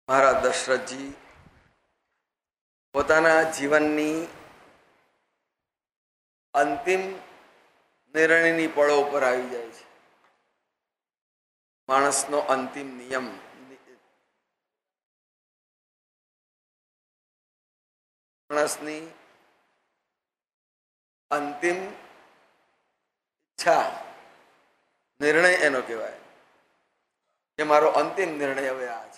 મહારાજ દશરથજી પોતાના જીવનની અંતિમ નિર્ણયની પળો ઉપર આવી જાય છે. માણસનો અંતિમ નિયમ, માણસની અંતિમ ઈચ્છા, નિર્ણય એનો કહેવાય કે મારો અંતિમ નિર્ણય હવે આ છે.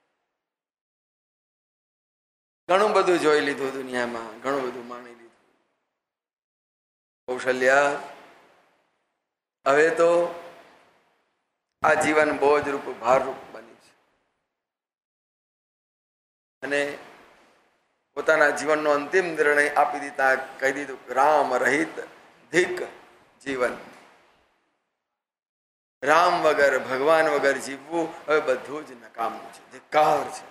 ઘણું બધું જોઈ લીધું દુનિયામાં, ઘણું બધું માણી લીધું. કૌશલ્યા, હવે તો આ જીવન બોજરૂપ ભારરૂપ બન્યું છે અને પોતાના જીવનનો અંતિમ નિર્ણય આપી દીધા. કહી દીધું રામ રહિત ધિક જીવન. રામ વગર, ભગવાન વગર જીવવું હવે બધું જ નકામું છે. ધિક્કાર છે.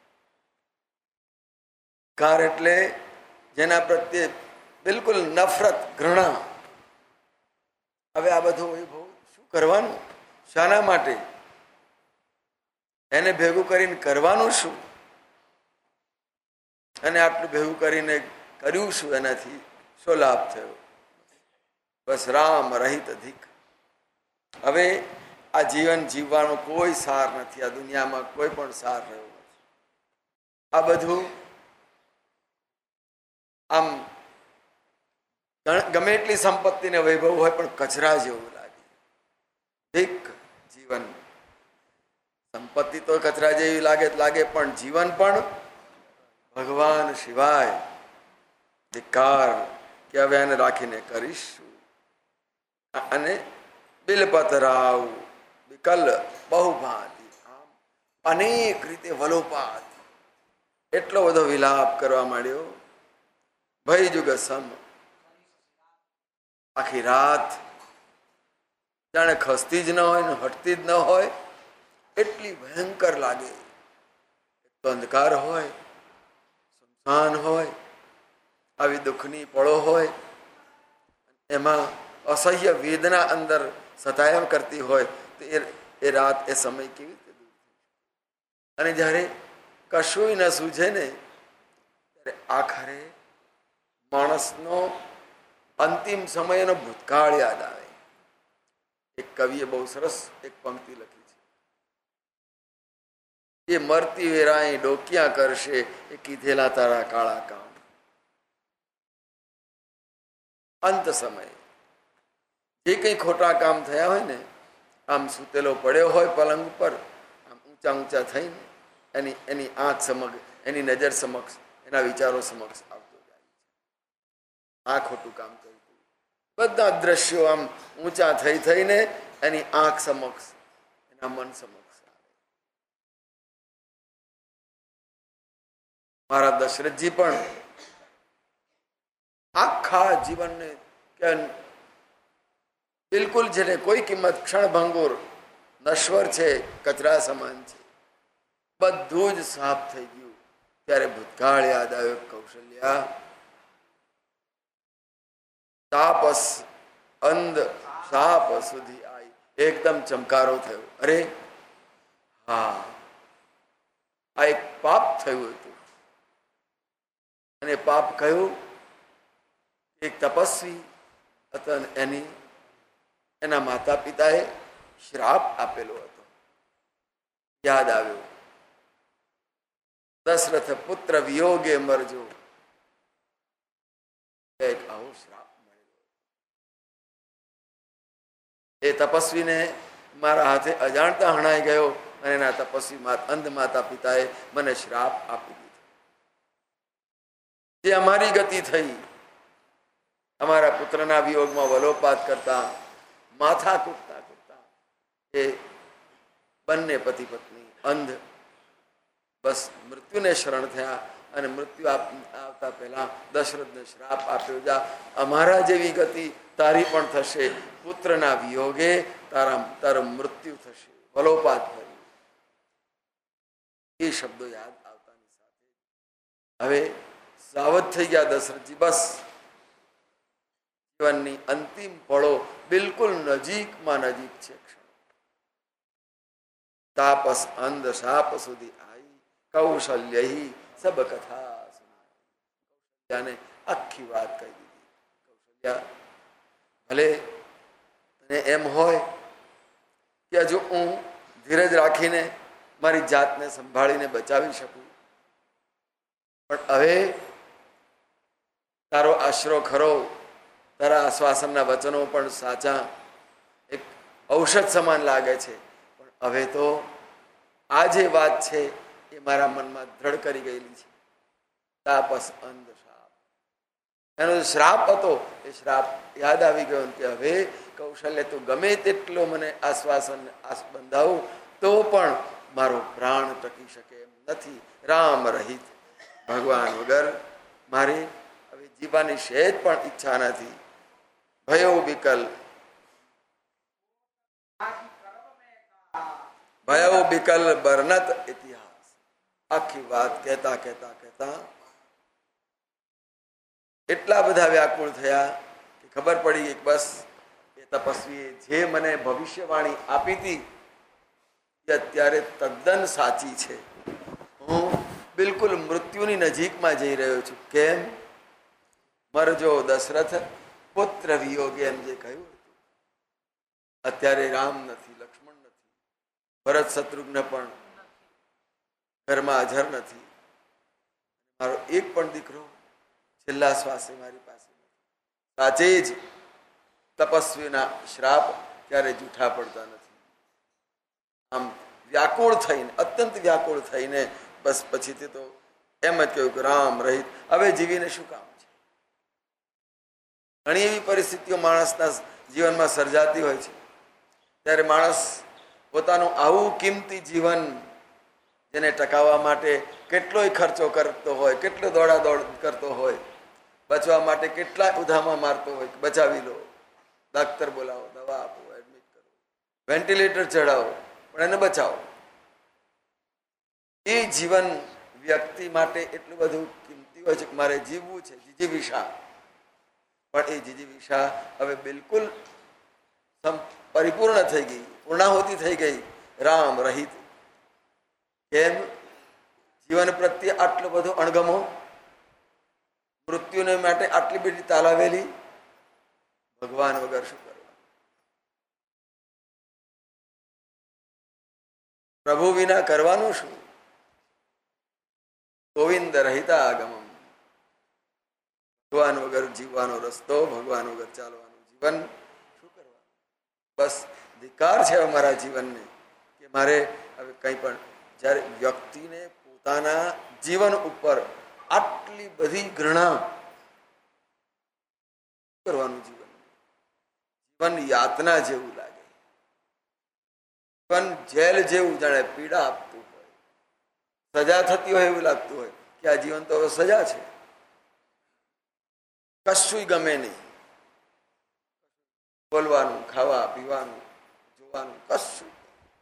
ધિક્કાર એટલે જેના પ્રત્યે બિલકુલ નફરત, ઘૃણા. હવે આ બધું વૈભવ શું કરવાનું, શાના માટે, એને ભેગું કરીને કરવાનું શું, અને આટલું ભેગું કરીને કર્યું શું, એનાથી શું લાભ થયો? બસ રામ રહિત અધિક. હવે આ જીવન જીવવાનો કોઈ સાર નથી. આ દુનિયામાં કોઈ પણ સાર રહ્યો નથી. આ બધું આમ ગમે એટલી સંપત્તિને વૈભવ હોય પણ કચરા જેવું લાગે. ધિક જીવન. સંપત્તિ તો કચરા જેવી લાગે પણ જીવન પણ ભગવાન સિવાય. ધિક્કાર કે હવે એને રાખીને કરીશું. અને બિલપતરાવ વિકલ બહુભાંતિ, આમ અનેક રીતે વલોપાત, એટલો બધો વિલાપ કરવા માંડ્યો. ભય જુગ સમ, આખી રાત જાણે ખસતી જ ન હોય ને હટતી જ ન હોય એટલી ભયંકર લાગે. તો અંધકાર હોય, સુનસાન હોય, આવી દુઃખની પળો હોય, એમાં અસહ્ય વેદના અંદર સતાયા કરતી હોય તો એ રાત, એ સમય કેવી રીતે દૂર થાય? અને જ્યારે કશું ન સૂઝે ને ત્યારે આખરે માણસનો અંતિમ સમયનો ભૂતકાળ યાદ આવે. એક કવિએ બહુ સરસ એક પંક્તિ લખી છે, એ મરતી વેરાય ડોકિયા કરશે એ કીધેલા તારા કાળા કામ. અંત સમયે જે કંઈ ખોટા કામ થયા હોય ને, આમ સૂતેલો પડ્યો હોય પલંગ ઉપર, આમ ઊંચા ઊંચા થઈને એની આંખ સમક્ષ, એની નજર સમક્ષ, એના વિચારો સમક્ષ આવતો જાય છે. આ ખોટું કામ કર્યું. બધા દ્રશ્યો આમ ઊંચા થઈને એની આંખ સમક્ષ, એના મન સમક્ષ આવે. મારા દશરથજી પણ આખા જીવનને કે બિલકુલ જેને કોઈ કિંમત, ક્ષણભંગુર, નશ્વર છે, કચરા સમાન છે, બધું જ સાફ થઈ ગયું. ત્યારે ભૂતકાળ યાદ આવ્યો. કૌશલ્યા, તાપસ અંધ સાપ સુધી આવી. એકદમ ચમકારો થયો. અરે હા, આ એક પાપ થયું હતું. અને પાપ કયું? એક તપસ્વી હતો, એના માતા પિતાએ શ્રાપ આપેલો હતો. યાદ આવ્યો. દશરથ પુત્ર વિયોગે મરજો, એક આવો શ્રાપ મળેલો. એ તપસ્વીને મારા હાથે અજાણતા હણાઈ ગયો અને એના તપસ્વી અંધ માતા પિતાએ મને શ્રાપ આપી દીધો. જે અમારી ગતિ થઈ, અમારા પુત્રના વિયોગમાં વલોપાત કરતા, માથા કૂટતા કૂટતા એ બંને પતિ પત્ની અંધ બસ મૃત્યુને શરણ થયા. અને મૃત્યુ આવતા પહેલા દશરથને શ્રાપ આપ્યો, જા અમારા જેવી ગતિ તારી પણ થશે. પુત્રના વિયોગે તારું મૃત્યુ થશે, વલોપાત થયું. એ શબ્દો યાદ આવતાની સાથે હવે સાવધ થઈ ગયા દશરથજી. બસ જીવનની અંતિમ પળો બિલકુલ નજીકમાં નજીક છે. તાપસ અંધ સાપ સુધી આવી. કૌશલ્ય સબ કથા સુનાય. આખી વાત કહી દીધી. કૌશલ્યા, ભલે તને એમ હોય કે હજુ હું ધીરજ રાખીને મારી જાતને સંભાળીને બચાવી શકું, પણ હવે તારો આશરો ખરો, તારા આશ્વાસનના વચનો પણ સાચા, એક ઔષધ સમાન લાગે છે, પણ હવે તો આ જે વાત છે એ મારા મનમાં દ્રઢ કરી ગયેલી છે. તાપસ અંધ શ્રાપ, એનો શ્રાપ હતો એ શ્રાપ યાદ આવી ગયો કે હવે કૌશલ્ય તું ગમે તેટલો મને આશ્વાસન બંધાવું તો પણ મારો પ્રાણ ટકી શકે એમ નથી. રામ રહિત, ભગવાન વગર મારે હવે જીવવાની સહેજ પણ ઈચ્છા નથી. ભયો વિકલ, ભયો વિકલ બરનત ઇતિહાસ. આખી વાત કહેતા કહેતા કહેતા એટલા બધા વ્યાકુળ થયા કે ખબર પડી કે બસ એ તપસ્વીએ જે મને ભવિષ્યવાણી આપી હતી એ અત્યારે તદ્દન સાચી છે. હું બિલકુલ મૃત્યુની નજીકમાં જઈ રહ્યો છું. કેમ? મરજો દશરથ પુત્ર વિયોગે, એમ જે કહ્યું હતું. અત્યારે રામ નથી, લક્ષ્મણ નથી, ભરત શત્રુઘ્ન પણ ઘરમાં હાજર નથી, મારો એક પણ દીકરો છેલ્લા શ્વાસે મારી પાસે નથી. સાચે જ તપસ્વીના શ્રાપ ક્યારે જૂઠા પડતા નથી. આમ વ્યાકુળ થઈને, અત્યંત વ્યાકુળ થઈને બસ પછીથી તો એમ જ કહ્યું કે રામ રહિત, હવે જીવીને શું કામ છે. ઘણી એવી પરિસ્થિતિઓ માણસના જીવનમાં સર્જાતી હોય છે, ત્યારે માણસ પોતાનું આવું કિંમતી જીવન જેને ટકાવવા માટે કેટલોય ખર્ચો કરતો હોય, કેટલો દોડાદોડ કરતો હોય, બચવા માટે કેટલા ઉધામાં મારતો હોય, બચાવી લો, ડાક્ટર બોલાવો, દવા આપો, એડમિટ કરો, વેન્ટિલેટર ચડાવો, પણ એને બચાવો. એ જીવન વ્યક્તિ માટે એટલું બધું કિંમતી હોય છે કે મારે જીવવું છે, જીજીવિષા. પણ એ જીજીવિષા હવે બિલકુલ પરિપૂર્ણ થઈ ગઈ, પૂર્ણાહુતિ થઈ ગઈ. રામ રહિત. કેમ? જીવન પ્રત્યે આટલો બધો અણગમો, મૃત્યુને માટે આટલી બધી તાલાવેલી, ભગવાન વગર શું કરવા? પ્રભુ વિના કરવાનું શું? ગોવિંદ રહિતા આગમમ. ભગવાન વગર જીવવાનો રસ્તો, ભગવાન વગર ચાલવાનું જીવન, શું કરવાનું? બસ ધિકાર છે અમારા જીવનને કે મારે હવે કંઈ પણ, જ્યારે વ્યક્તિને પોતાના જીવન ઉપર આટલી બધી ઘૃણા કરવાનું, જીવન યાતના જેવું લાગે, જીવન જેલ જેવું, જાણે પીડા આપતું હોય, સજા થતી હોય એવું લાગતું હોય કે આ જીવન તો હવે સજા છે. કશું ગમે નહીં, બોલવાનું, ખાવા પીવાનું, જોવાનું, કશું.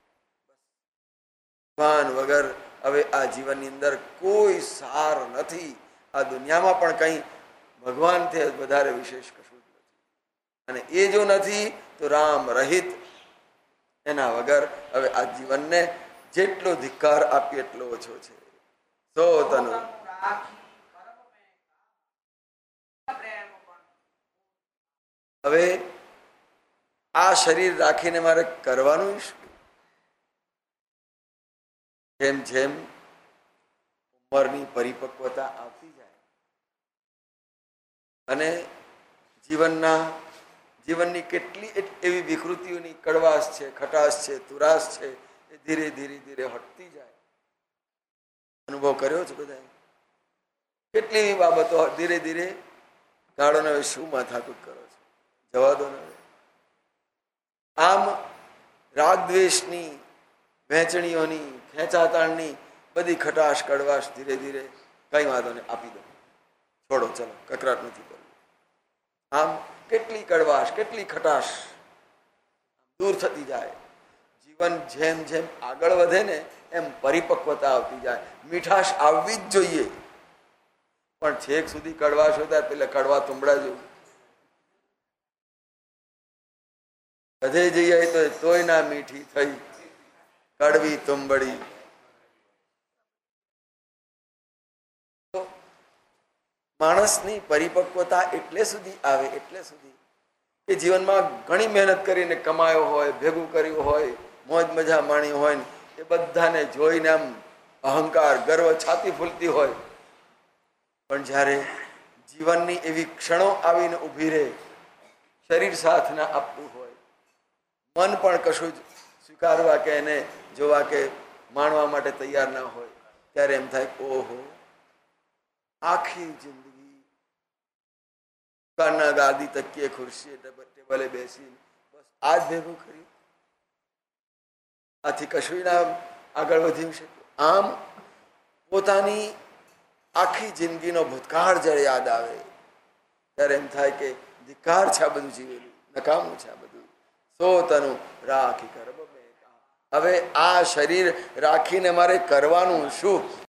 ભગવાન વગર હવે આ જીવનની અંદર કોઈ સાર નથી. આ દુનિયામાં પણ કંઈ ભગવાનથી વધારે વિશેષ કશું જ નથી. અને એ જો નથી તો રામ રહિત, એના વગર હવે આ જીવનને જેટલો ધિક્કાર આપીએ એટલો ઓછો છે. સો તનુ હવે આ શરીર રાખીને મારે કરવાનું શું? જેમ જેમ ઉંમરની પરિપક્વતા આવતી જાય અને જીવનની કેટલી એવી વિકૃતિઓની કડવાશ છે, ખટાશ છે, તુરાશ છે, એ ધીરે ધીરે ધીરે હટતી જાય. અનુભવ કર્યો છે બધા? કેટલી એવી બાબતો ધીરે ધીરે ગાળો ને હવે શું માથાકૂટ કરો છો, જવા દો ને. આમ રાગદ્વેષની, વહેંચણીઓની, ખેંચાતાણની બધી ખટાશ કડવાશ ધીરે ધીરે કઈ વાંધો ને આપી દો, છોડો, ચલો, કકરાટ નથી કરવું. આમ કેટલી કડવાશ, કેટલી ખટાશ દૂર થતી જાય. જીવન જેમ જેમ આગળ વધે ને એમ પરિપક્વતા આવતી જાય. મીઠાશ આવવી જ જોઈએ, પણ છેક સુધી કડવાશ હોય ત્યારે પેલા કડવા તુંબડા જેવું. બધે જઈએ તો તોય ના મીઠી થઈ કડવી તુંબડી. માણસની પરિપક્વતા એટલે સુધી આવે, એટલે સુધી કે જીવનમાં ઘણી મહેનત કરીને કમાયો હોય, ભેગું કર્યું હોય, મોજ મજા માણી હોય ને એ બધાને જોઈને આમ અહંકાર, ગર્વ, છાતી ફૂલતી હોય. પણ જ્યારે જીવનની એવી ક્ષણો આવીને ઊભી રહે, શરીર સાથ ના આપતું હોય, મન પણ કશું જ સ્વીકારવા કે એને જોવા કે માણવા માટે તૈયાર ના હોય, ત્યારે એમ થાય ઓહો, આખી જિંદગી દુકાનના ગાદી, તકીએ, ખુરશી, ટેબલે બેસી બસ આ જ ભેગું કર્યું, આથી કશું ના આગળ વધી શકે. આમ પોતાની આખી જિંદગીનો ભૂતકાળ જ્યારે યાદ આવે ત્યારે એમ થાય કે ધિક્કાર છે આ બધું જીવેલું, નકામું છે આ બધું. સો તનું રાખી કરબ. હવે આ શરીર રાખીને મારે કરવાનું શું?